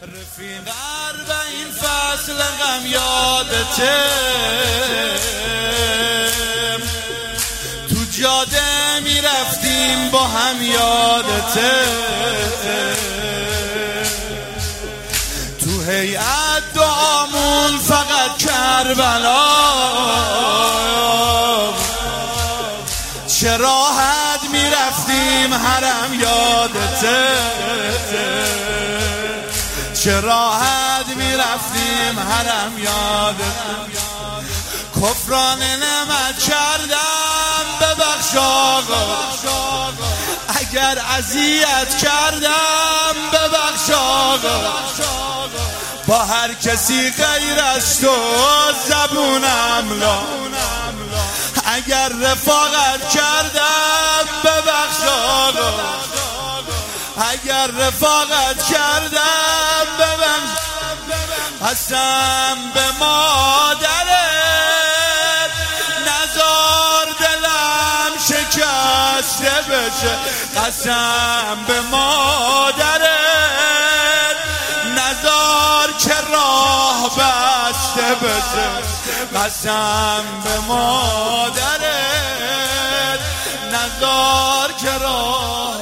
رفیق این فصل غم یادته، تو جاده میرفتیم با هم یادته، تو هیئت دعامون فقط کربلا، چه راحت میرفتیم حرم یادته، چه راحت میرفتیم حرم یادته. کفران نعمت کردم ببخش آقا، اگر اذیت کردم ببخش آقا، با هر کسی غیر از تو زبونم لا، اگر رفاقت کردم ببخش آقا، اگر رفاقت کردم ببخش. قسم به مادرت نزار دلم شکسته بشه، قسم به مادرت نزار که راه بسته بشه، قسم به مادرت نزار که راه